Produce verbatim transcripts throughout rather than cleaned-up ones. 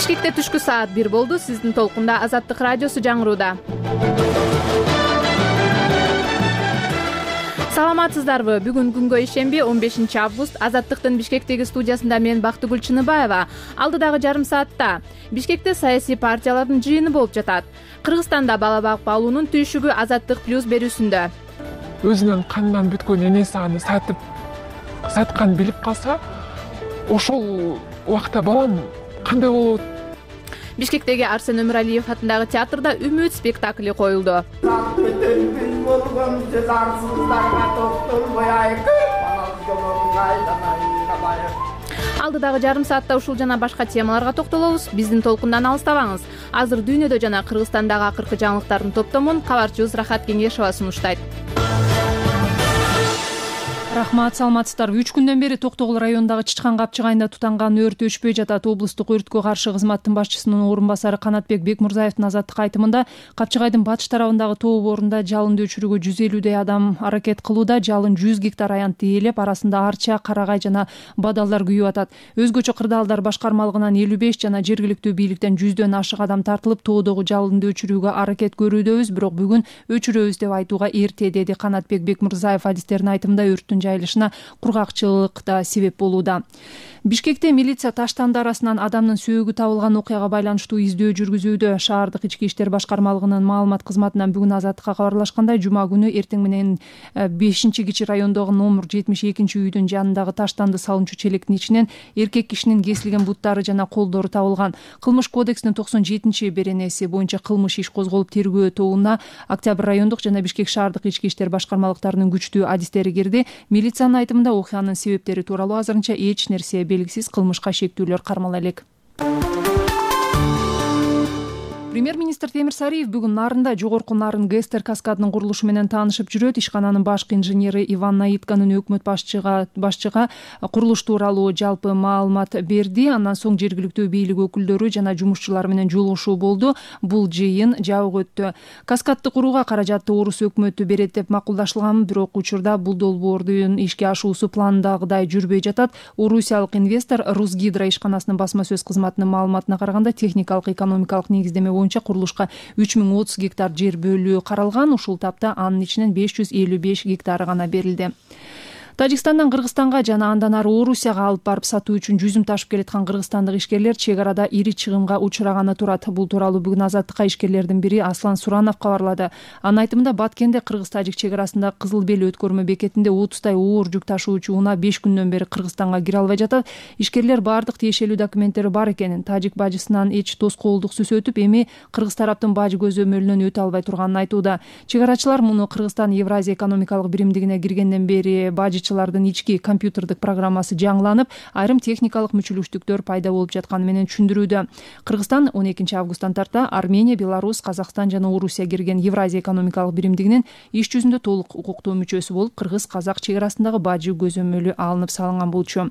Бишкекте түшкү саат бир болду. Сиздин толкунда Азаттык радиосу жаңырууда. Саламатсыздарбы? Бүгүн күнгө ишемби, он бешинчи август. Азаттыктын Бишкектеги студиясында мен Бактыгүл Чыныбаева. Алдыдагы жарым саатта Бишкекте саясий партиялардын жыйыны болуп жатат. Кыргызстанда бала багып алуунун түйшүгү Азаттык плюс берүүсүндө. Өзүнүн канынан бүткөн энеси аны сатып саткан билип калса, ошол убакта балам кандай болот? Бишкектеги Арсен Өмүралиев атындагы театрда Үмүт спектакли коюлду. Алдыдагы жарым саатта ушул жана башка темаларга токтолобуз. Биздин толкундан алыстабаңыз. Азыр дүйнөдө жана Кыргызстандагы акыркы жаңылыктардын топтомун кабарчыбыз Рахат Кеңешова сунуштайт. Рахмат, саламатсыздарбы. Үч күндөн бери Токтогул районундагы Чычкан Капчык айында тутанган өрт өчпөй жатат. Облустук өрткө каршы кызматтын башчысынын орун басары Канатбек Бекмурзаевдин Азаттык айтымында Капчык айдын батыш тарабындагы тоо борунда жалынды өчүрүүгө жүз элүүдөй адам аракет кылууда. Жалын жүз гектар аянтты ээлеп, арасында арча, карагай жана бадалдар күйүп атат. Өзгөчө кырдаалдар башкармалыгынан элүү беш жана жергиликтүү бийликтен жүздөн ашык адам тартылып, тоодогу жалынды өчүрүүгө аракет көрүүдөбүз, бирок бүгүн өчүрөбүз деп айтууга эрте, деди Канатбек Бекмурзаев. Адистердин айтымында өрттүн жайылышына кургакчылык да себеп болууда. Бишкекте милиция таштанды арасынан адамдын сөөгү табылган окуяга байланыштуу издөө жүргүзүүдө. Шаардык ички иштер башкармалыгынын маалымат кызматынан бүгүн Азаттыкка кабарлашкандай, жума күнү эртең менен бешинчи кичи райондогу номер жетимиш экинчи үйдүн жанындагы таштанды салынчу челектин ичинен эркек кишинин кесилген буттары жана колдору табылган. Кылмыш кодексинин токсон жетинчи беренеси боюнча кылмыш иш козголуп, тергөө тобуна Октябрь райондук жана Бишкек шаардык ички иштер башкармалыктарынын күчтүү адистери кирди. Милициянын айтымында окуянын себептери тууралуу азырынча эч нерсе белгисиз. Кылмышка шектүүлөр кармала элек. Премьер-министр Темир Сариев бүгүн Нарында жогорку Нарын ГЭСтер каскадынын курулушу менен таанышып жүрөт. Ишкананын башкы инженери Иван Наитканын өкмөт башчыга башчыга курулуш тууралуу жалпы маалымат берди. Андан соң жергиликтүү бийлик өкүлдөрү жана жумушчулар менен жолугушуу болду. Бул жыйын жабык өттү. Каскадты курууга каражатты орус өкмөтү берет деп макулдашылган, бирок учурда бул долбоордун ишке ашуусу пландагыдай жүрбөй жатат. Орусиялык инвестор Русгидро ишканасынын басма сөз кызматынын маалыматына караганда, техникалык экономикалык негиздеме боюнча курулушка үч миң отуз гектар жер бөлүү каралган. Ушул тапта анын ичинен беш жүз элүү беш гектары гана берилди. Тажикстандан Кыргызстанга жана андан ары Орусияга алып барып сатуу үчүн жүзүм ташып келаткан кыргызстандык ишкерлер чек арада ири чыгымга учураганы турат. Бул тууралуу бүгүн Азаттыкка ишкерлердин бири Аслан Суранов кабарлады. Анын айтымында, Баткенде кыргыз-тажик чек арасында Кызыл Бел өткөрмө бекетинде отуздай оор жүк ташуучу унаа беш күндөн бери Кыргызстанга кире албай жатат. Ишкерлер баардык тиешелүү документтери бар экенин, тажик бажысынан эч тоскоолдук сүз өтүп, эми кыргыз тараптын бажы көзөмөлүнөн өтө албай турганын айтууда. Чек арачылар муну Кыргызстан Евразия экономикалык биримдигине киргенден бери бажы лардын ички компьютердик программасы жаңыланып, айрым техникалык мүчүлүштүктөр пайда болуп жатканы менен түшүндүрүүдө. Кыргызстан он экинчи августтан тарта Армения, Беларусь, Казакстан жана Орусия кирген Евразия экономикалык биримдигинин иш жүзүндө толук укуктуу мүчөсү болуп, кыргыз-казак чек арасындагы бажы көзөмөлү алынып салынган болчу.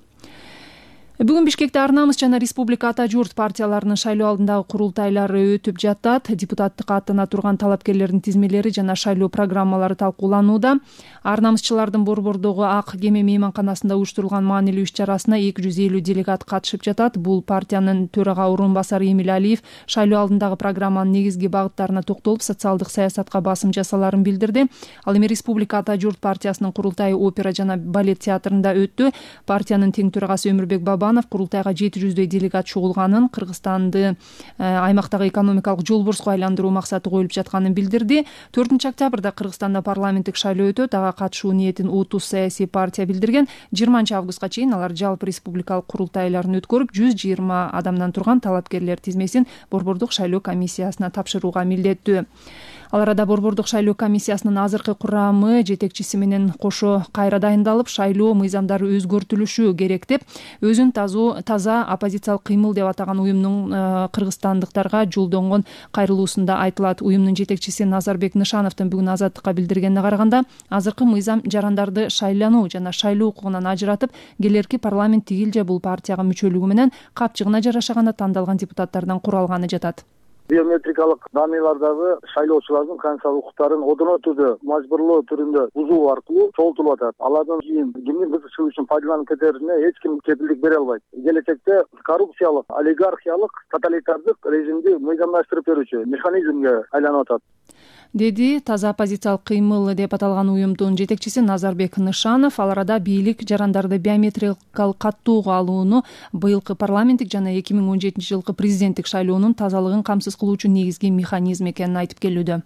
Бүгүн Бишкекте Ар намыс жана Республика Ата журт партияларынын шайлоо алдындагы курултайлары өтүп жатат. Депутаттыкка аттана турган талапкерлердин тизмелери жана шайлоо программалары талкууланууда. Ар намысчылардын борбордогу Ак кеме мейманканасында уюштурулган маанилүү иш чарасына эки жүз элүү делегат катышып жатат. Бул партиянын төрага орун басары Эмил Алиев шайлоо алдындагы программанын негизги багыттарына токтолуп, социалдык саясатка басым жасаларын билдирди. Ал эми Республика Ата журт партиясынын курултайы опера жана балет театрында өттү. Партиянын тең төрагасы Өмүрбек Бабанов курултайга жети жүздөй делегат чогулганын, Кыргызстанды аймактагы экономикалык жолборско айландыруу максаты коюлуп жатканын билдирди. төртүнчү октябрда Кыргызстанда парламенттик шайлоо өтөт. Ага катышуу ниетин отуз саясий партия билдирген. жыйырманчы августка чейин алар жалпы республикалык курултайларын өткөрүп, жүз жыйырма адамдан турган талапкерлер тизмесин борбордук шайлоо комиссиясына тапшырууга милдеттүү. Ал арада борбордук шайлоо комиссиясынын азыркы курамы жетекчиси менен кошо кайра дайындалып, шайлоо мыйзамдары өзгөртүлүшү керек деп, өзүн таза оппозициялык кыймыл деп атаган уюмдун кыргызстандыктарга жолдонгон кайрылуусунда айтылат. Уюмдун жетекчиси Назарбек Нышановдун бүгүн Азаттыкка билдиргенине караганда, азыркы мыйзам жарандарды шайлануу жана шайлоо укугунан ажыратып, келерки парламент тигил же бул партияга мүчөлүгү менен капчыгына жараша гана тандалган депутаттардан куралганы жатат. биометрикалык данныйлардагы шайлоочулардын конституциялык укуктарын одоно түрдө мажбурлоо түрүндө бузуу аркылуу чогултулуп атат. Алардан кийин кимдин кызыкчылыгы үчүн пайдаланып кетерине эч ким кепилдик бере албайт. Келечекте коррупциялык, олигархиялык, тоталитардык режимди мыйзамдаштырып берүүчү механизмге айланып атат, деди Таза оппозициялык кыймыл деп аталган уюмдун жетекчиси Назарбек Нышанов. Ал арада бийлик жарандарды биометрикалык каттоого алууну быйылкы парламенттик жана эки миң он жетинчи жылкы президенттик шайлоонун тазалыгын камсыз кылуучу негизги механизм экенин айтып келүүдө.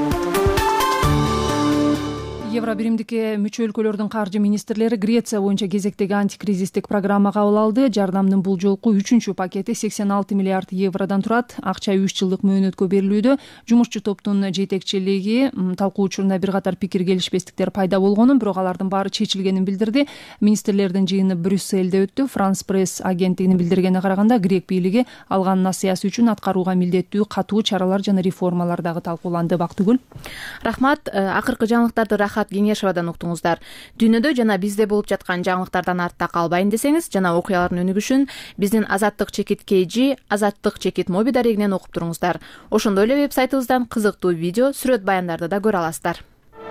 Евро биримдикке мүчө өлкөлөрдүн каржы министрлери Греция боюнча кезектеги антикризистик программа кабыл алды. Жардамдын бул жолку үчүнчү пакети сексен алты миллиард евродон турат. Акча үч жылдык мөөнөткө берилүүдө. Жумушчу топтун жетекчилиги талкуу учурунда бир катар пикир келишпестиктер пайда болгонун, бирок алардын баары чечилгенин билдирди. Министрлердин жыйыны Брюссельде өттү. Франс пресс агенттигинин билдиргенине караганда, грек бийлиги алган насыясы үчүн аткарууга милдеттүү катуу чаралар жана реформалар дагы талкууланды. Бактыгүл. Рахмат. Акыркы жаңылыктарды Рахат Кеңешевадан уктуңуздар. Дүйнөдө жана бизде болуп жаткан жаңылыктардан артта калбайын десеңиз жана окуялардын өнүгүшүн биздин Азаттык чекит kg, Азаттык чекит моби дарегинен окуп туруңуздар. Ошондой эле вебсайтыбыздан кызыктуу видео, сүрөт баяндарды да көрө аласыздар.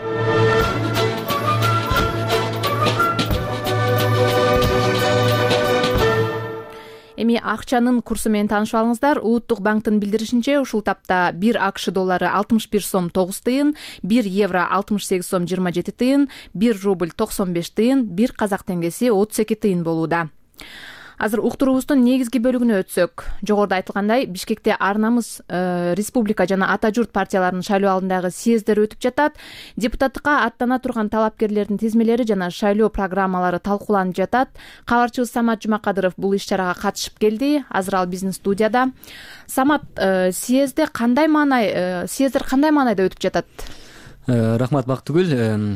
Эми акчанын курсу менен таанышып алыңыздар. Улуттук банктын билдиришинче, ушул тапта бир АКШ доллары алтымыш бир сом тогуз тыйын, бир евро алтымыш сегиз сом жыйырма жети тыйын, бир рубль токсон беш тыйын, бир казак теңгеси отуз эки тыйын болууда. Азыр уктуруубуздун негизги бөлүгүнө өтсөк, жогоруда айтылгандай, Бишкекте Ар намыс, э, Республика жана Ата журт партияларынын шайлоо алдындагы съездер өтүп жатат. Депутаттыкка аттана турган талапкерлердин тизмелери жана шайлоо программалары талкууланып жатат. Кабарчыбыз Самат Жумакадыров бул иш-чарага катышып келди. Азыр ал биздин студияда. Самат, э, съезде кандай маанай, э, съездер кандай маанайда өтүп жатат? Рахмат, Бактыгүл.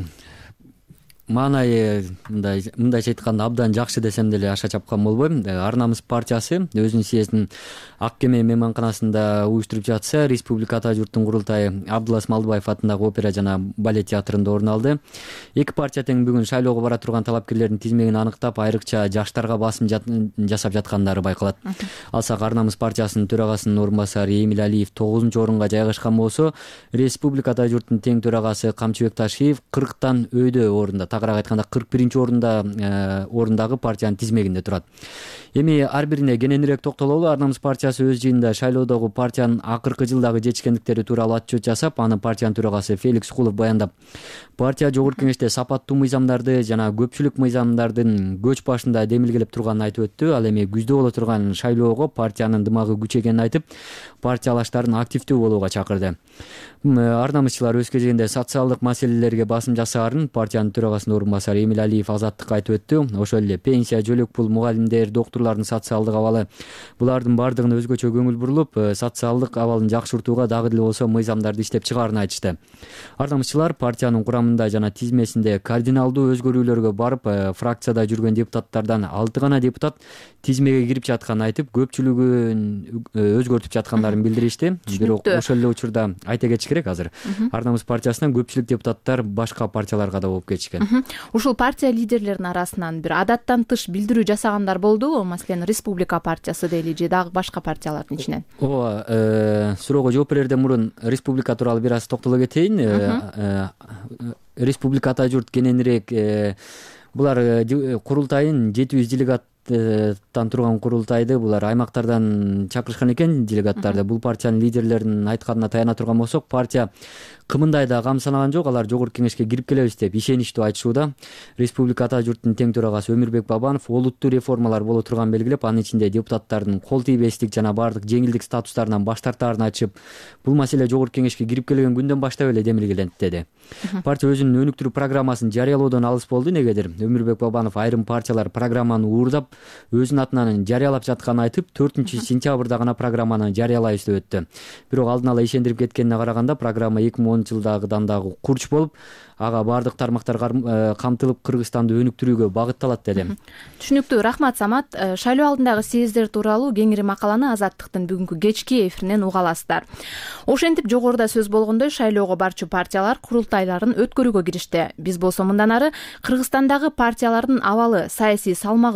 Маанайы мындай мындайча айтканда абдан жакшы десем деле аша чапкан болбойм. Ар намыс партиясы өзүнүн съездин Ак кеме мейманканасында уюштуруп жатса, Республика Ата журттун курултайы Абдулас Малдыбаев атындагы опера жана балет театрында орун алды. Эки партия тең бүгүн шайлоого бара турган талапкерлердин тизмегин аныктап, айрыкча жаштарга басым жасап жаткандары байкалат. Алсак, Ар намыс партиясынын төрагасынын орун басары Эмил Алиев тогузунчу орунга жайгашкан болсо, Республика Ата журттун тең төрагасы Камчыбек Ташиев кырктан өйдө орунда, тагыраак айтканда кырк биринчи орунда орундагы партиянын тизмегинде турат. Эми ар бирине кененирээк токтололу. Ар намыс партиясы өз жыйында шайлоодогу партиянын акыркы жылдагы жетишкендиктери тууралуу отчет жасап, аны партиянын төрагасы Феликс Кулов баяндап, партия жогорку кеңеште сапаттуу мыйзамдарды жана көпчүлүк мыйзамдардын көч башында демилгелеп турганын айтып өттү. Ал эми күздө боло турган шайлоого партиянын дымагы күчөгөнүн айтып, партиялаштарын активдүү болууга чакырды. Ар намысчылар өз кезегинде социалдык маселелерге басым жасаарын партиянын төрагасынын орун басары Эмил Алиев Азаттыкка айтып өттү. Ошол эле пенсия, жөлөк пул, мугалимдер, доктурлардын социалдык абалы, булардын бардыгына өзгөчө көңүл бурулуп, социалдык абалын жакшыртууга дагы деле болсо мыйзамдарды иштеп чыгаарын айтышты. Ар намысчылар партиянын курамында жана тизмесинде кардиналдуу өзгөрүүлөргө барып, фракцияда жүргөн депутаттардан алты гана депутат тизмеге кирип жатканын айтып, көпчүлүгүн өзгөртүп жаткандарын билдиришти. Бирок ошол эле учурда айта кетиш керек, азыр Ар намыс партиясынан көпчүлүк депутаттар башка партияларга да болуп кетишкен. Ушул партия лидерлеринин арасынан бир адаттан тыш билдирүү жасагандар болдубу? Маселен, Республика партиясы дейли же дагы башка партиялардын ичинен? Ооба, суроого жооп берерден мурун Республика тууралуу бир аз токтоло кетейин. Республика Ата журт кененирээк булар курултайын жети жүз делегаттан турган курултайды булар аймактардан чакырышкан экен делегаттарды. Бул партиянын лидерлеринин айтканына таяна турган болсок, партия кымындай да кам санаган жок. Алар жогорку кеңешке кирип келебиз деп ишеничтүү айтышууда. Республика Ата журттун тең төрагасы Өмүрбек Бабанов олуттуу реформалар боло турганын белгилеп, анын ичинде депутаттардын кол тийбестик жана баардык жеңилдик статустарынан баш тартаарын айтышып, бул маселе жогорку кеңешке кирип келген күндөн баштап эле демилгелент деди. Партия өзүнүн өнүктүрүү программасын жарыялоодон алыс болду. Негедир Өмүрбек Бабанов айрым партиялар программаны уурдап, өзүнүн атынан жарыялап жатканын айтып, төртүнчү сентябрда гана программаны жарыялайбыз деп өттү. Бирок алдын ала ишендирип кеткенине караганда, программа эки миң онунчу жылдагыдан дагы курч болуп, ага баардык тармактар камтылып, Кыргызстанды өнүктүрүүгө багытталат деди. Түшүнүктүү. Рахмат, Самат. Шайлоо алдындагы съездер тууралуу кеңири макаланы Азаттыктын бүгүнкү кечки эфиринен уга аласыздар. Ошентип, жогоруда сөз болгондой, шайлоого барчу партиялар курултайларын өткөрүүгө киришти. Биз болсо мындан ары Кыргызстандагы партиялардын абалы, саясий салмагы тууралуу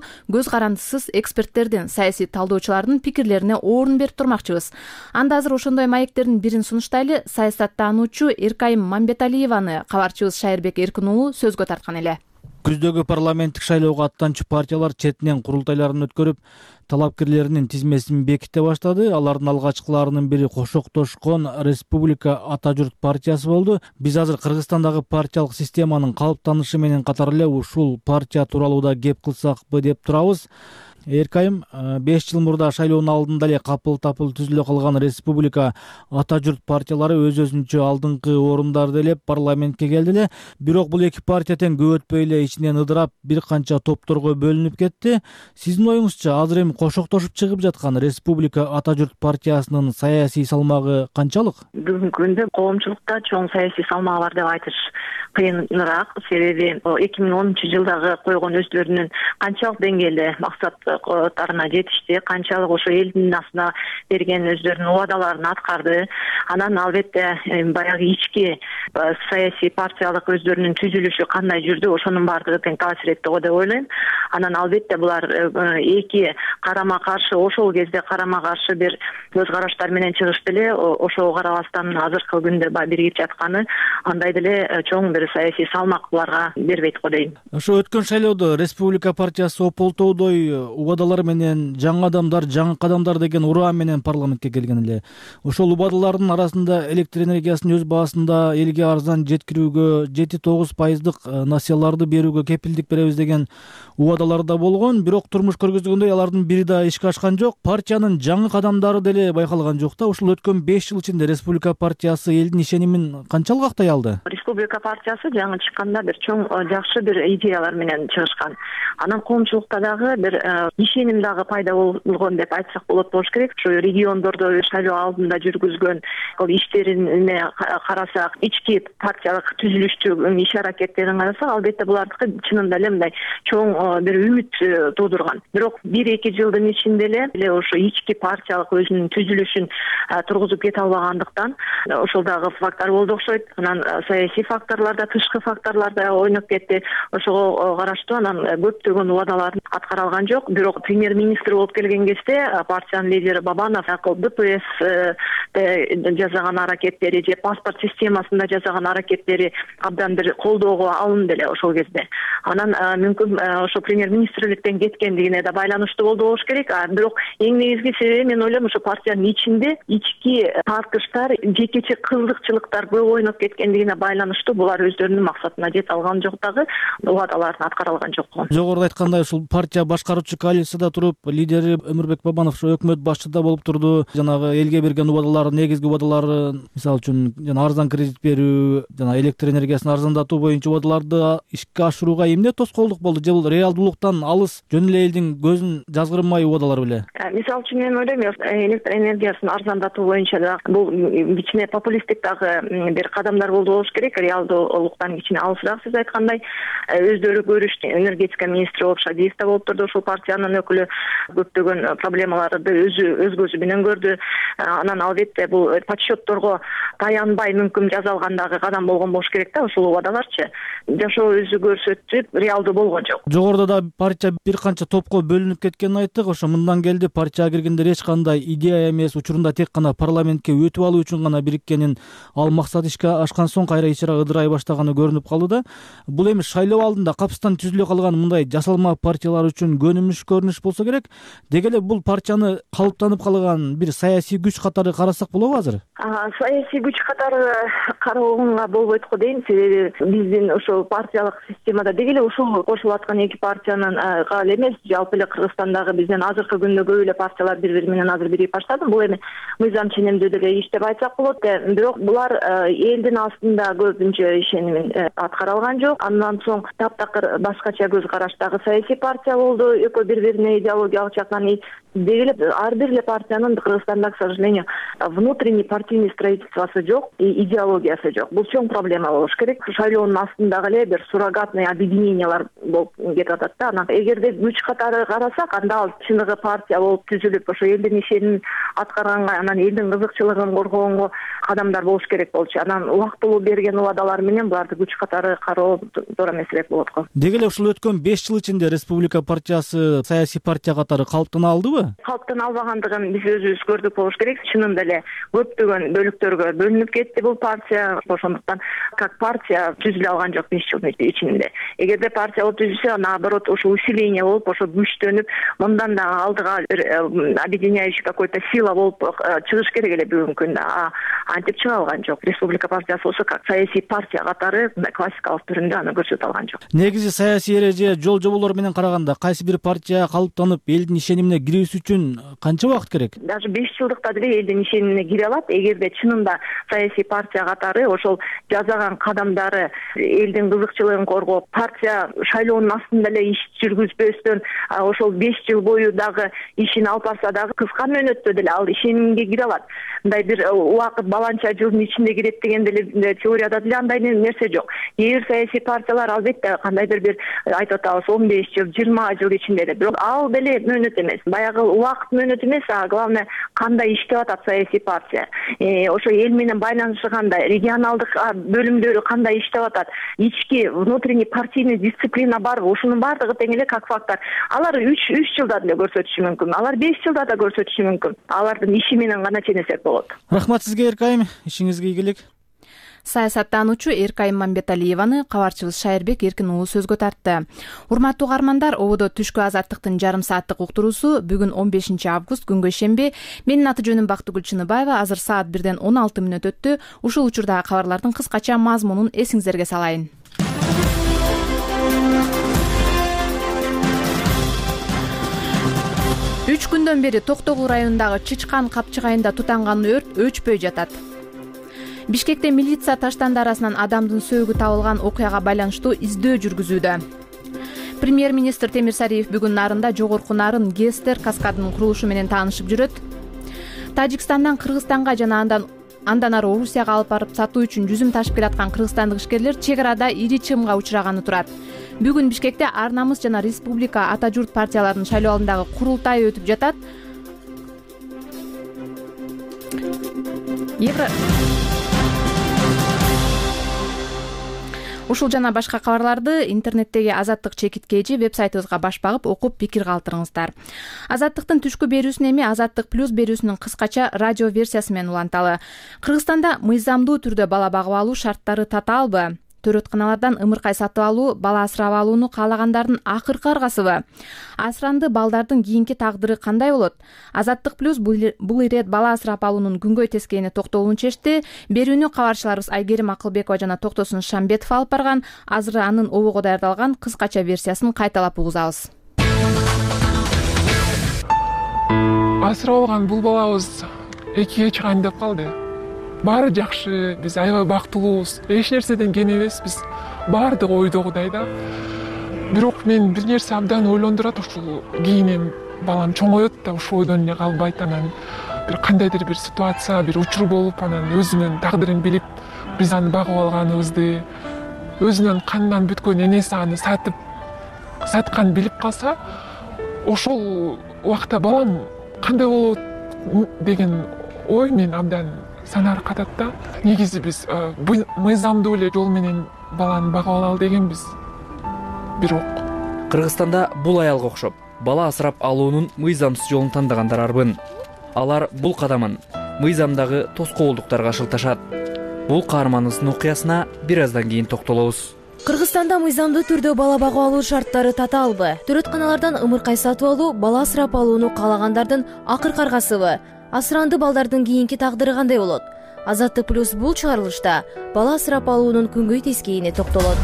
көз карандысыз эксперттердин, саясий талдоочулардын пикирлерине орун берип турмакчыбыз. Анда азыр ошондой маектердин бирин сунуштайлы саясаттануучу Эркайым Мамбеталиеваны кабарчыбыз Шайырбек Эркин уулу сөзгө тарткан эле. Күздөгү парламенттик шайлоого аттанчу партиялар четинен курултайларын өткөрүп, талапкерлеринин тизмесин беките баштады. Алардын алгачкыларынын бири Кошоктошкон Республика Ата журт партиясы болду. Биз азыр Кыргызстандагы партиялык системанын калыптанышы менен катар эле ушул партия тууралуу да кеп кылсакпы деп турабыз. Эркайым, беш жыл мурда шайлоонун алдында эле капыл-тапыл түзүлө калган Республика Ата журт партиялары өз-өзүнчө алдыңкы орундарды ээлеп парламентке келди эле. Бирок бул эки партия тең көп өтпөй эле ичинен ыдырап, бир канча топторго бөлүнүп кетти. Сиздин оюңузча, азыр эми кошоктошуп чыгып жаткан Республика Ата журт партиясынын саясий салмагы канчалык? Бүгүнкү күндө коомчулукта чоң саясий салмагы бар деп айтыш кыйыныраак. Себеби эки миң онунчу жылдагы койгон өздөрүнүн канчалык деңгээлде максаттарына жетишти, канчалык ошо элдин асына берген өздөрүнүн убадаларын аткарды. Анан албетте баягы ички саясий партиялык өздөрүнүн түзүлүшү кандай жүрдү, ошонун баардыгы тең таасир этти го деп ойлойм. Анан албетте булар эки карама каршы, ошол кезде карама каршы бир көз караштар менен чыгышты эле. Ошого карабастан азыркы күндө биригип жатканы андай деле чоң бир саясий салмак буларга бербейт го дейм. Ошо өткөн шайлоодо Республика партиясы ополтоодой убадалар менен жаңы адамдар, жаңы кадамдар деген ураан менен парламентке келген эле. Ошол убадалардын арасында электр энергиясын өз баасында элге арзан жеткирүүгө, жети тогуз пайыздык насыяларды берүүгө кепилдик беребиз деген убадалар да болгон. Бирок турмуш көргөзгөндөй алардын бири да ишке ашкан жок. Партиянын жаңы кадамдары деле байкалган жок да. Ушул өткөн беш жыл ичинде Республика партиясы элдин ишенимин канчалык актай алды? Республика партиясы жаңы чыкканда бир чоң жакшы бир идеялар менен чыгышкан. Анан коомчулукта дагы бир ишеним дагы пайда болгон деп айтсак болот болуш керек. Ушу региондордо шайлоо алдында жүргүзгөн иштерине карасак, ички партиялык түзүлүштү иш аракеттерин карасак, албетте булардыкы чынында эле мындай чоң бир үмүт туудурган. Бирок бир эки жылдын ичинде эле ошо ички партиялык өзүнүн түзүлүшүн тургузуп кете албагандыктан ошол дагы фактор болду окшойт. Анан саясий факторлор да, тышкы факторлор да ойноп кетти. Ошого караштуу анан көптөгөн убадаларын аткара алган жок. Бирок премьер-министр болуп келген кезде партиянын лидери Бабанов Б П С жасаган аракеттери же паспорт системасында жасаган аракеттери абдан бир колдоого алынды эле ошол кезде. Анан мүмкүн ошо премьер-министрликтен кеткендигине да байланыштуу болду болуш керек. Бирок эң негизги себеби мен ойлойм ошо партиянын ичинде ички тартыштар, жекече кызыкчылыктар көп ойноп кеткендигине байланыштуу. Булар өздөрүнүн максатына жете алган жок дагы, убадаларын аткара алган жок. Жогоруда айткандай, ушул партия башкаруучу коалицияда туруп, лидери Өмүрбек Бабанов ошо өкмөт башчыда болуп турду. Жанагы элге берген убадалары, негизги убадалары, мисалы үчүн жана арзан кредит берүү, жана электр энергиясын арзандатуу боюнча убадаларды ишке ашырууга эмне тоскоолдук болду? Же бул реалдуулуктан алыс, жөн эле элдин көзүн жазгырмай убадалар беле? Мисалы үчүн мен ойлойм, электр энергиясын арзандатуу боюнча да бул кичине популисттик дагы бир кадамдар болду болуш керек. Реалдуулуктан кичине алысыраак сиз айткандай. Өздөрү көрүштү. Энергетика министри болуп Шадиев да болуп турду. Ушул партиянын өкүлү көптөгөн проблемаларды өзү өз көзү менен көрдү. Анан албетте бул подсчетторго таянбай мүмкүн жасалгандагы кадам болгон болуш керек да. Ушул убадаларчы жашоо өзү көрсөтүп, реалдуу болгон жок. Жогоруда да партия бир канча топко бөлүнүп кеткенин айттык. Ошо мындан келди, партияга киргендер эч кандай идея эмес, учурунда тек гана парламентке өтүп алуу үчүн гана бириккенин, ал максат ишке ашкан соң кайра ичара ыдырай баштаганы көрүнүп калды да. Бул эми шайлоо алдында капыстан түзүлө калган мындай жасалма партиялар үчүн көнүмүш көрүнүш болсо керек. Деги эле бул партияны калыптанып калган бир саясий күч катары карасак болобу азыр? Саясий күч катары кароого болбойт го дейм. Себеби биздин ошол партиялык системада деги эле ушул кошулуп аткан эки партиянын гана эмес, жалпы эле Кыргызстандагы бизден азыркы күндө көп эле партиялар бири-бири менен азыр биригип баштады. Бул эми мыйзам ченемдүү деле иш деп айтсак болот. Бирок булар элдин астында көбүнчө ишенимин аткара алган жок. Андан соң таптакыр башкача көз караштагы саясий партия болду. Экөө бири-бирине идеологиялык жактан деги эле ар бир эле партиянын Кыргызстанда, к сожалению, внутренний партийный строительствосы жок, идеологиясы жок. Бул чоң проблема болуш керек. Шайлоонун астындагы эле бир суррогатный объединениялар болуп кетип атат да. Анан эгерде күч катары карасак, анда ал чыныгы партия болуп түзүлүп, ошо элдин ишенин аткарганга, анан элдин кызыкчылыгын коргогонго кадамдар болуш керек болчу. Анан убактылуу берген убадалар менен буларды күч катары кароо туура эмесирээк болот го. Деги эле ушул өткөн беш жыл ичинде Республика партиясы саясий партия катары калыптана алдыбы? Калыптана албагандыгын биз өзүбүз көрдүк болуш керек. Чынында эле көптөгөн бөлүктөргө бөлүнүп кетти бул партия. Ошондуктан как партия түзүлө алган жок беш жылдын ичинде. Эгерде партия болуп түзүлсө, наоборот, ошо усиление болуп, ошо күчтөнүп, мындан да алдыга объединяющий какой-то сила болуп чыгыш керек эле бүгүнкү күндө. А антип чыга алган жок. Республика партиясы болсо как саясий партия катары классикалык түрүндө аны көрсөтө алган жок. Негизи саясий эреже, жол жоболор менен караганда кайсы бир партия калыптанып элдин ишенимине кирүүсү үчүн канча убакыт керек? Даже беш жылдыкта деле элдин ишенимине кире алат. Эгерде чынында саясий партия катары ошол жасаган кадамдары элдин кызыкчылыгын коргоп, партия шайлоонун астында эле иш жүргүзбөстөн ошол беш жыл бою дагы ишин алып барса дагы кыска мөөнөттө деле ал ишенимге кире алат. Мындай бир убакыт баланча жылдын ичинде кирет деген деле теорияда деле андай нерсе жок. Эгер саясий партиялар албетте кандайдыр бир айтып атабыз он беш жыл, жыйырма жыл ичинде эле. Бирок ал деле мөөнөт эмес. Баягы убакыт мөөнөт эмес, а главное кандай иштеп атат саясий партия. Ошо эл менен байланышы кандай, регионалдык бөлүмдөрү кандай иштеп атат, ички внутренний партийный дисциплина барбы? Ушунун баардыгы тең эле как фактор. Алар үч жылда деле көрсөтүшү мүмкүн. Алар беш жылда да көрсөтүшү мүмкүн. Алардын иши менен гана ченесек болот. Рахмат сизге, Эркайым. Ишиңизге ийгилик. Саясаттануучу Эркайым Мамбеталиеваны кабарчыбыз Шайырбек Эркин уулу сөзгө тартты. Урматтуу угармандар, ободо түшкү азаттыктын жарым сааттык уктуруусу бүгүн он бешинчи август күнгө шемби. Менин аты жөнүм Бактыгүл Чыныбаева. Азыр саат бирден он алты мүнөт өттү. Ушул учурдагы кабарлардын кыскача мазмунун эсиңиздерге салайын. Үч күндөн бери Токтогул районундагы Чычкан капчыгайында тутанган өрт өчпөй жатат. Бишкекте милиция таштанды арасынан адамдын сөөгү табылган окуяга байланыштуу издөө жүргүзүүдө. Премьер-министр Темир Сариев бүгүн нарында жогорку нарын Гестер каскадынын курулушу менен таанышып жүрөт. Тажикстандан Кыргызстанга жана андан андан ары Орусияга алып барып сатуу үчүн жүзүм ташып келаткан кыргызстандык ишкерлер чек арада ири чыгымга учураганы турат. Бүгүн Бишкекте Ар намыс жана Республика Ата журт партияларынын шайлоо алдындагы курултай өтүп жатат. Евро Ушул жана башка кабарларды интернеттеги Азаттык чекиткейжи веб-сайтыбызга баш багып окуп пикир калтырыңыздар. Азаттыктын түшкү берүүсүн эми Азаттык плюс берүүсүнүн кыскача радио версиясы менен уланталы. Кыргызстанда мыйзамдуу түрдө бала багып алуу шарттары татаалбы? Төрөтканалардан ымыркай сатып алуу, бала асырап алууну каалагандардын акыркы аргасыбы? Асыранды балдардын кийинки тагдыры кандай болот? Азаттык плюс бул ирет бала асырап алуунун күнгөй тескейине токтолууну чечти. Берүүнү кабарчыларыбыз Айгерим Акылбекова жана Токтосун Шамбетов алып барган. Азыр анын обого даярдалган кыскача версиясын кайталап угузабыз. Асырап алган бул балабыз экиге чыгайын деп калды. Баары жакшы, биз аябай бактылуубуз. Эч нерседен кем эмес, биз баардыгы ойдогудай да. Бирок мен бир нерсе абдан ойлондурат, ушул кийинен балам чоңоет да, ушул ойдон эле калбайт. Анан бир кандайдыр бир ситуация, бир учур болуп, анан өзүнүн тагдырын билип, биз аны багып алганыбызды, өзүнүн канынан бүткөн энеси аны сатып сатканын билип калса, ошол убакта балам кандай болот деген ой мен абдан санаар катат да. Негизи биз мыйзамдуу эле жол менен баланы багып алалы дегенбиз. Бирок Кыргызстанда бул аялга окшоп бала асырап алуунун мыйзамсыз жолун тандагандар арбын. Алар бул кадамын мыйзамдагы тоскоолдуктарга шылташат. Бул каарманыбыздын окуясына бир аздан кийин токтолобуз. Кыргызстанда мыйзамдуу түрдө бала багып алуу шарттары татаалбы? Төрөтканалардан ымыркай сатып алуу, бала асырап алууну каалагандардын акыркы аргасыбы? Асыранды балдардын кийинки тагдыры кандай болот? Азаттык плюс бул чыгарылышта бала асырап алуунун күнгөй тескейине токтолот.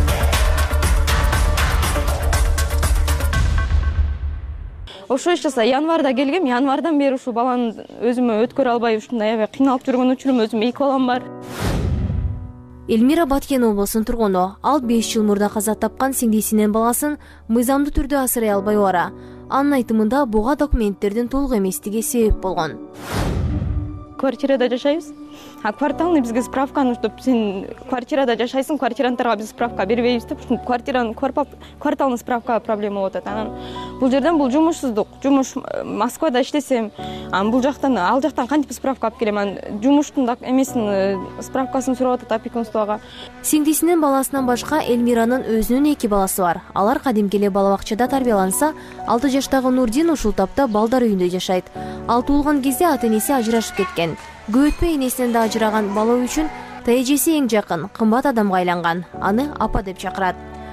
Ошо эч жаса январда келгем, январдан бери ушул баланы өзүмө өткөрө албай ушундай аябай кыйналып жүргөн учурум, өзүм эки балам бар. Элмира Баткен облусунун тургуну, ал беш жыл мурда каза тапкан сиңдисинин баласын мыйзамдуу түрдө асырай албай бара. Анын айтымында буга документтердин толук эместиги себеп болгон. Квартирада жашайбыз. а кварталный бизге справканы уштуп сен квартирада жашайсың, квартиранттарга биз справка бербейбиз деп ушинтип квартиранын кварталный справка проблема болуп атат. Анан бул жерден бул жумушсуздук, жумуш Москвада иштесем, анан бул жактан ал жактан кантип справка алып келем, анан жумуштун эмесин справкасын сурап атат опекунствого. Сиңдисинин баласынан башка Элмиранын өзүнүн эки баласы бар. Алар кадимки эле бала бакчада тарбияланса, алты жаштагы Нурдин ушул тапта балдар үйүндө жашайт. Ал туулган кезде ата-энеси ажырашып кеткен. Көп өтпөй энесинен да ажыраган бала үчүн тажеси эң жакын, кымбат адамга айланган. Аны апа деп чакырат.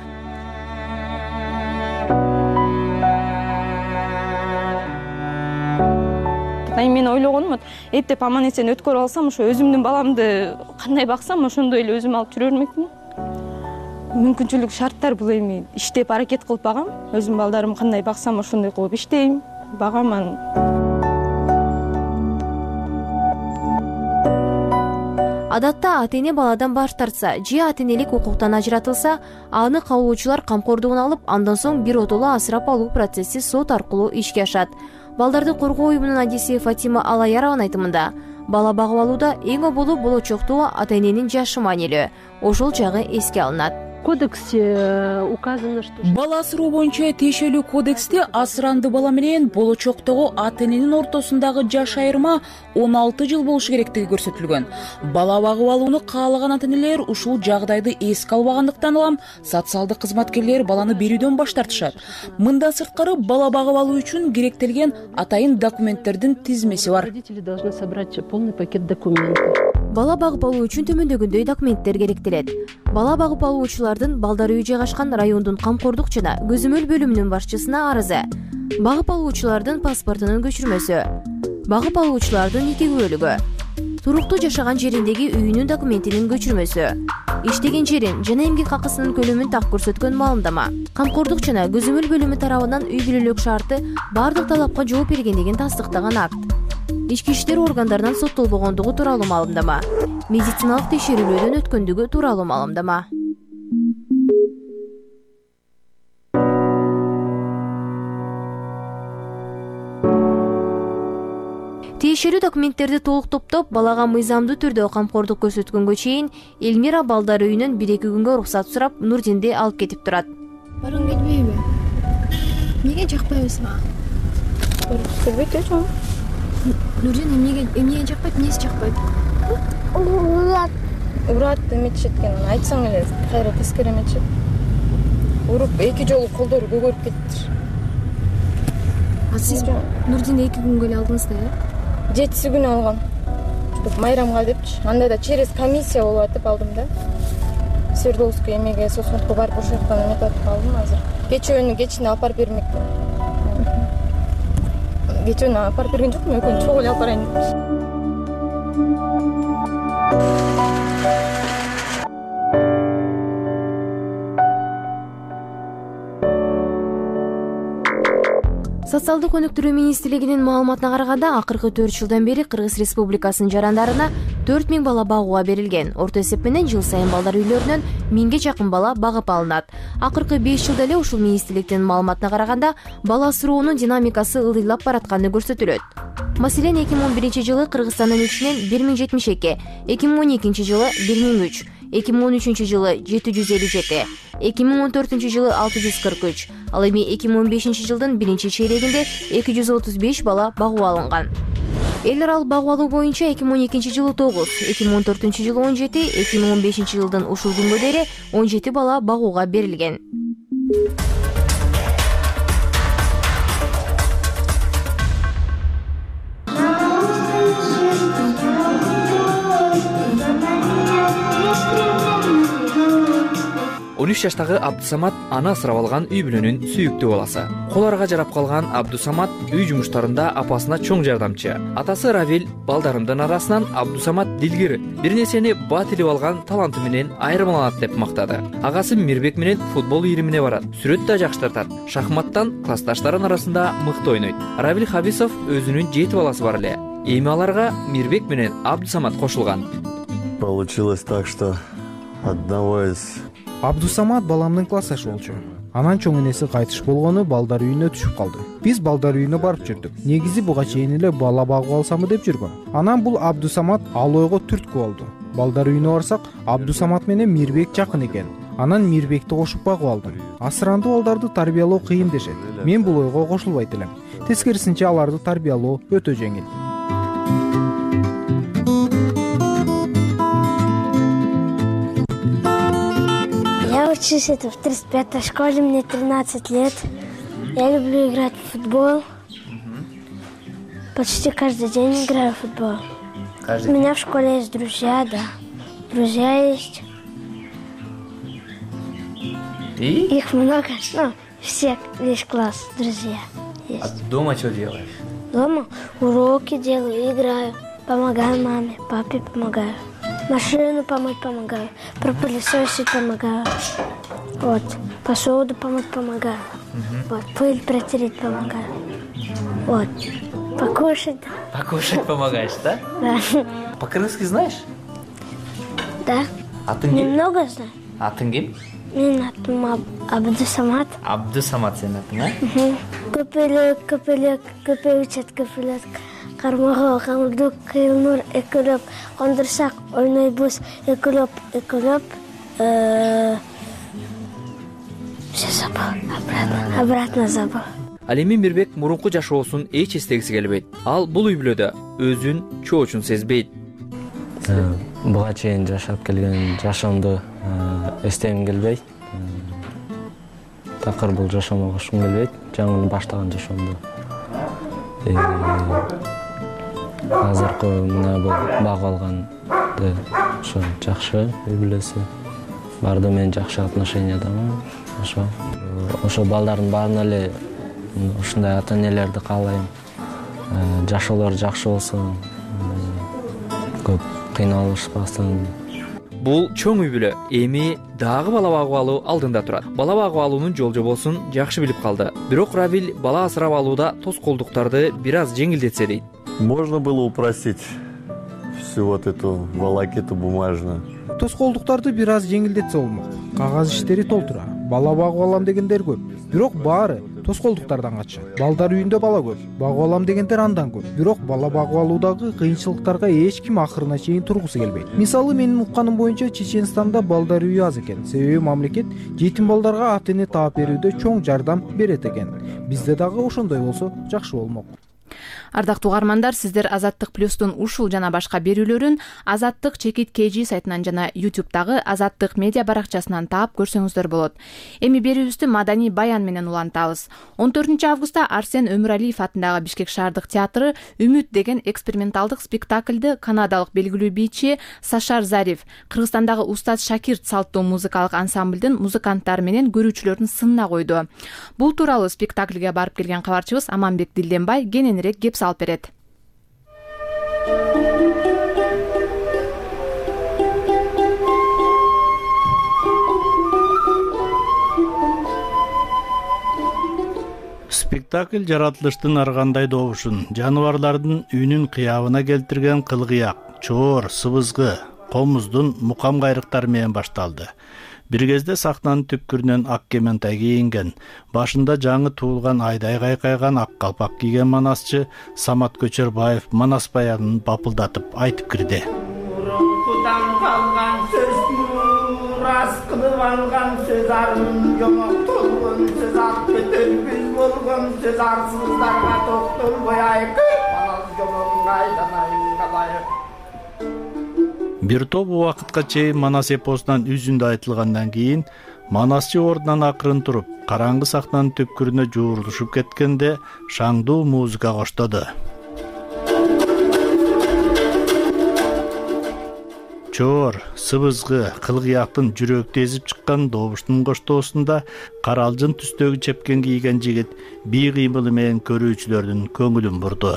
Мен ойлогонум, эптеп аман эсен өткөрүп алсам, ошо өзүмдүн баламды кандай баксам, ошондой эле өзүм алып жүрө бермекмин. Мүмкүнчүлүк шарттар бул эми иштеп аракет кылып багам. Өзүм балдарымды кандай баксам, ошондой кылып иштейм, багам аны. Адатта ата-эне баладан баш тартса, же ата-энелик укуктан ажыратылса, аны кабылуучулар камкордугуна алып, андан соң бир отоло асырап алуу процесси сот аркылуу ишке ашат. Балдарды коргоо уюмунун адиси Фатима Алаярованын айтымында, бала багып алууда эң оболу болочоктуу ата-эненин жашы маанилүү. Ошол жагы эске алынат. В кодексе указано, что бала асыроо боюнча тиешелүү кодексте асыранды бала менен болочоктогу ата-эненин ортосундагы жаш айырма он алты жыл болушу керектиги көрсөтүлгөн. Бала багып алууну каалаган ата-энелер ушул жагдайды эске албагандыктан улам социалдык кызматкерлер баланы берүүдөн баш тартышат. Мындан сырткары бала багып алуу үчүн керектелген атайын документтердин тизмеси бар. Родители должны собрать полный пакет документов. Бала багып алуу үчүн төмөндөгүндөй документтер керектелет. Бала багып алуучулардын балдар үйү жайгашкан райондун камкордук жана көзөмөл бөлүмүнүн башчысына арызы, багып алуучулардын паспортунун көчүрмөсү, багып алуучулардын нике күбөлүгү, туруктуу жашаган жериндеги үйүнүн документинин көчүрмөсү, иштеген жерин жана эмгек акысынын көлөмүн так көрсөткөн маалымдама, камкордук жана көзөмөл бөлүмү тарабынан үй бүлөлүк шарты бардык талапка жооп бергендигин тастыктаган акт, ички иштер органдарынан соттолбогондугу тууралуу маалымдама, медициналык текшерүүлөрдөн өткөндүгү тууралуу маалымдама. Тиешелүү документтерди толук топтоп, балага мыйзамдуу түрдө камкордук көрсөткөнгө чейин Элмира балдар үйүнөн бир эки күнгө уруксат сурап, Нурдинди алып кетип турат. Баргың келбейби? Эмнеге жакпайбыз мага? Келбейт эч жок. Нурдин эмнеге эмнеге жакпайт, эмнеси жакпайт? Урат. Урат эметишет экен, айтсаң эле кайра тескери эметишет. Уруп эки жолу колдору көгөрүп кетиптир. А сиз Нурдинди эки күнгө эле алдыңыз да, э? Жетиси күнү алган. Майрамга депчи. Анда да через комиссия болуп атып алдым да. Свердловский эмеге сосмутка барып ошол жактан эметип атып алдым азыр. Кечөөнү кечинде алып барып бермекмин. Кечөөнү алып барып берген жокмун, экөөнү чогуу эле алып барайын депчи. Социалдык өнүктүрүү министрлигинин маалыматына караганда, акыркы төрт жылдан бери Кыргыз Республикасынын жарандарына төрт миң бала багууга берилген. Орто эсеп менен жыл сайын балдар үйлөрүнөн миңге жакын бала багып алынат. Акыркы беш жылда эле ушул министрликтин маалыматына караганда, бала асыроонун динамикасы ылдыйлап баратканы көрсөтүлөт. Маселен, эки миң он биринчи жылы Кыргызстандын ичинен бир миң жетимиш эки, эки миң он экинчи жылы бир миң үч, эки миң он үчүнчү жылы жети жүз элүү жети, эки миң он төртүнчү жылы алты жүз кырк үч, ал эми эки миң он бешинчи жылдын биринчи чейрегинде эки жүз отуз беш бала багуу алынган. Эл аралык багуу алуу боюнча эки миң он экинчи жылы тогуз, эки миң он төртүнчү жылы он жети, эки миң он бешинчи жылдын ушул күнгө дейин он жети бала багууга берилген. он үч жаштагы Абдусамат аны асырап алган үй бүлөнүн сүйүктүү баласы. Кол арага жарап калган Абдусамат үй жумуштарында апасына чоң жардамчы. Атасы Равил балдарымдын арасынан Абдусамат дилгир, бир нерсени бат илип алган таланты менен айырмаланат деп мактады. Агасы Мирбек менен футбол ийримине барат, сүрөт да жакшы тартат. Шахматтан классташтарынын арасында мыкты ойнойт. Равил Хабисов өзүнүн жети баласы бар эле. Эми аларга Мирбек менен Абдусамат кошулган. Получилось так, что одного из Абдусамат баламдын классташы болчу. Анан чоң энеси кайтыш болгону балдар үйүнө түшүп калды. Биз балдар үйүнө барып жүрдүк. Негизи буга чейин эле бала багып алсамбы деп жүргөм. Анан бул Абдусамат ал ойго түрткү болду. Балдар үйүнө барсак, Абдусамат менен Мирбек жакын экен. Анан Мирбекти кошуп багып алдым. Асыранды балдарды тарбиялоо кыйын дешет. Мен бул ойго кошулбайт элем. Тескерисинче аларды тарбиялоо өтө жеңил. Я учусь в тридцать пятой школе, мне тринадцать лет. Я люблю играть в футбол. Почти каждый день играю в футбол. Каждый У меня в школе есть друзья, да. Друзья есть. И? Их много, ну, все, весь класс, друзья есть. А дома что делаешь? Дома уроки делаю, играю. Помогаю маме, папе помогаю. Машину помыть помогаю. Пропылесосить помогаю. Вот. Посуду помыть помогаю. Угу. Вот. Пыль протереть помогаю. Вот. Покушать. Покушать помогаешь, да? Да. По-крымски знаешь? Да. А ты ким? Немного знаю. А ты ким? Мен атым Абдусамат. Абдусамат сен атың, а? Көпелек, көпелек, көпеучет, көпелек. Кармага камырдык, кыйылнур, экөлөп, кондурсак, ойнойбуз, экөлөп, экөлөп. Все забыл. Обратно, обратно забыл. Ал эми Мирбек мурунку жашоосун эч эстегиси келбейт. Ал бул үй бүлөдө өзүн чоочун сезбейт. Буга чейин жашап келген жашоомду эстегим келбейт. Такыр бул жашоомго кошкум келбейт. Жаңы баштаган жашоомду. Азыркы мына бул багып алганды ошо жакшы үй бүлөсү. Баардыгы менен жакшы отношениядамын. Ошо ошо балдардын баарына эле ушундай ата-энелерди каалайм. Жашоолору жакшы болсун. Көп кыйналышпасын. Бул чоң үй бүлө эми дагы бала багып алуу алдында турат. Бала багып алуунун жол жобосун жакшы билип калды. Бирок Равил бала асырап алууда тоскоолдуктарды бир аз жеңилдетсе дейт. Можно было упростить всю вот эту волокиту бумажную. Тоскоолдуктарды бир аз жеңилдетсе болмок. Кагаз иштери толтура. Бала багып алам дегендер көп. Бирок баары тоскоолдуктардан качат. Балдар үйүндө бала көп. Багып алам дегендер андан көп. Бирок бала багып алуудагы кыйынчылыктарга эч ким акырына чейин тургусу келбейт. Мисалы менин укканым боюнча Чеченстанда балдар үйү аз экен. Себеби мамлекет жетим балдарга ата-эне таап берүүдө чоң жардам берет экен. Бизде дагы ошондой болсо жакшы болмок. Ардактуу угармандар, сиздер Азаттык плюстун ушул жана башка берүүлөрүн Азаттык чекит kg сайтынан жана YouTube'дагы Азаттык медиа баракчасынан таап көрсөңүздөр болот. Эми берүүбүздү маданий баян менен улантабыз. он төртүнчү августта Арсен Өмүралиев атындагы Бишкек шаардык театры Үмүт деген эксперименталдык спектакльды канадалык белгилүү бийчи Сашар Зариф, Кыргызстандагы Устаз Шакирт салттуу музыкалык ансамблдын музыканттары менен көрүүчүлөрдүн сынына койду. Бул тууралуу спектакльге барып келген кабарчыбыз Аманбек Дилденбай кененирээк кеп салып берет. Спектакль жаратылыштын ар кандай добушун, жаныбарлардын үнүн кыябына келтирген кылгыяк, чоор, сыбызгы, комуздун мукам кайрыктары менен башталды. Бир кезде сахнанын түпкүрүнөн ак кементай кийинген, башында жаңы туулган айдай кайкайган ак калпак кийген манасчы Самат Көчөрбаев манас баянын бапылдатып айтып кирди. Мурункудан калган сөздү рас кылып алган сөз арын жомок толгон сөз ат көтөргүз болгон сөз арсыздарга токтолбой айкып манас жомогун кайдан калайык. Бир топ убакытка чейин Манас эпосунан үзүндө айтылгандан кийин манасчы ордунан акырын туруп, караңгы сахнанын түпкүрүнө жуурулушуп кеткенде шаңдуу музыка коштоду. Чоор, сыбызгы, кылгыяктын жүрөктү эзип чыккан добуштун коштоосунда каралжын түстөгү чепкен кийген жигит бий кыймылы менен көрүүчүлөрдүн көңүлүн бурду.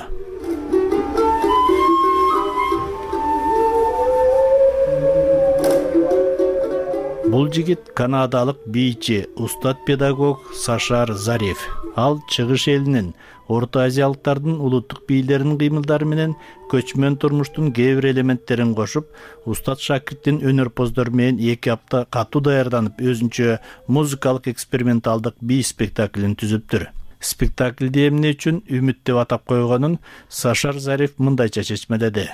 Бул жигит канадалык бийчи, устат педагог Сашар Зариф. Ал чыгыш элинин Орто азиялыктардын улуттук бийлеринин кыймылдары менен көчмөн турмуштун кээ бир элементтерин кошуп, устат шакирттин өнөр-поздору менен эки апта катуу даярданып, өзүнчө музыкалык эксперименталдык бий спектаклин түзүптүр. Спектаклди эмне үчүн Үмүт деп атап койгонун Сашар Зариф мындайча чечмеледи.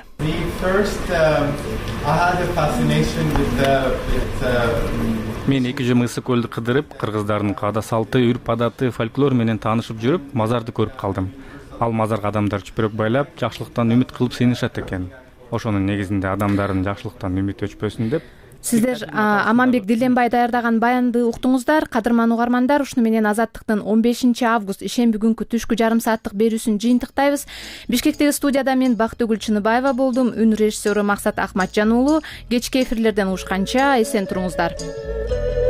Мен эки жыл Мысык көлдү кыдырып, кыргыздардын каада салты, үрп адаты, фольклор менен таанышып жүрүп, мазарды көрүп калдым. Ал мазарга адамдар чүпүрөк байлап, жакшылыктан үмүт кылып сыйынышат экен. Ошонун негизинде адамдардын жакшылыктан үмүт өчпөсүн деп. Сиздер Аманбек Диленбай даярдаган баянды уктуңуздар. Кадырман угармандар, ушуну менен Азаттыктын он бешинчи август ишемби күнкү түшкү жарым сааттык берүүсүн жыйынтыктайбыз. Бишкектеги студияда мен Бактыгүл Чыныбаева болдум. Үн режиссеру Максат Акматжан уулу. Кечки эфирлерден угушканча эсен туруңуздар.